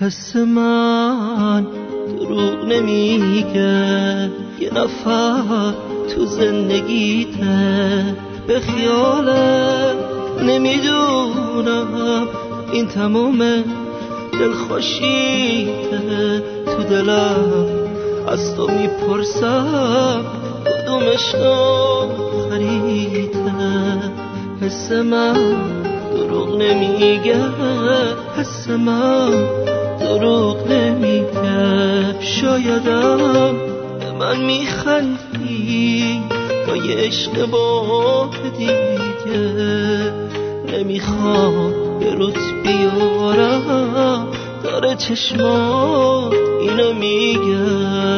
حس من دروغ نمیگه، یه نفر تو زندگیته، به خیالت نمیدونم این تموم دلخوشیته. تو دلم از تو میپرسم کدومش آخریته. حس من دروغ نمیگه، حس من دروغ نمیگه. شایدم به من میخندی با یه عشق با دیگه، نمیخوام به روت بیارم، داره چشمات اینو میگه.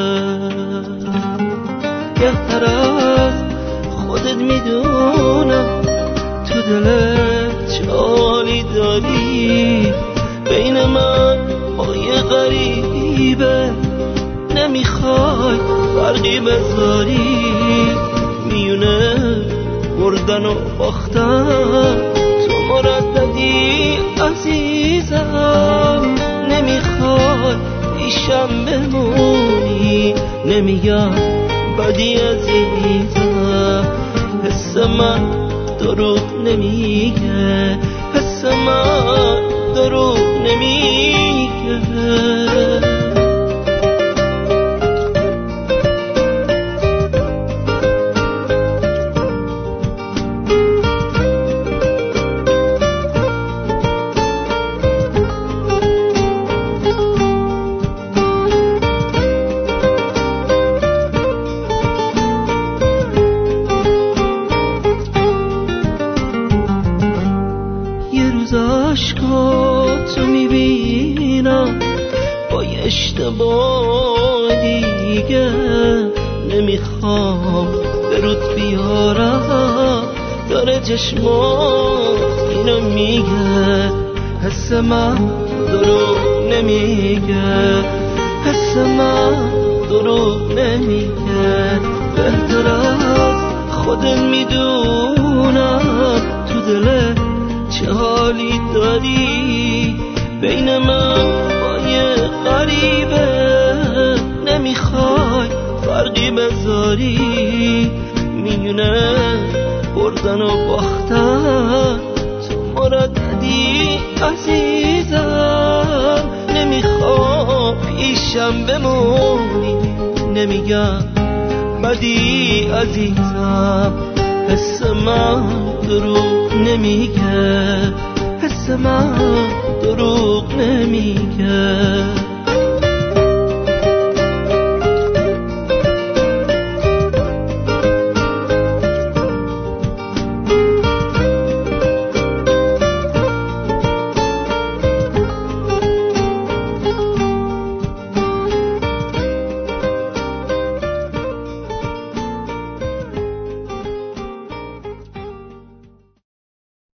بهتر از خودت میدونم تو دلت چه حالی داری، بین من با یه غریبه نمیخوای فرقی بذاری. میونه بردن و باختن تو مرددی عزیزم، نمیخوای پیشم بمونی، نمیگم بدی عزیزم. حس من دروغ نمیگه، حس من دروغ نمیگه. عشقاتو میبینم با یه اشتباه دیگه، نمیخوام به روت بیارم، داره چشمات اینو میگه. حس من دروغ نمیگه، حس من دروغ نمیگه. بهتر از خودت میدونم تو دلت چه حالی داری، بین من با یه غریبه نمیخوای فرقی بذاری. میونه بردن و باختن تو مرددی عزیزم، نمیخوام پیشم بمونی، نمیگم بدی عزیزم. حس من دروغ نمیگه، حس من دروغ نمیگه.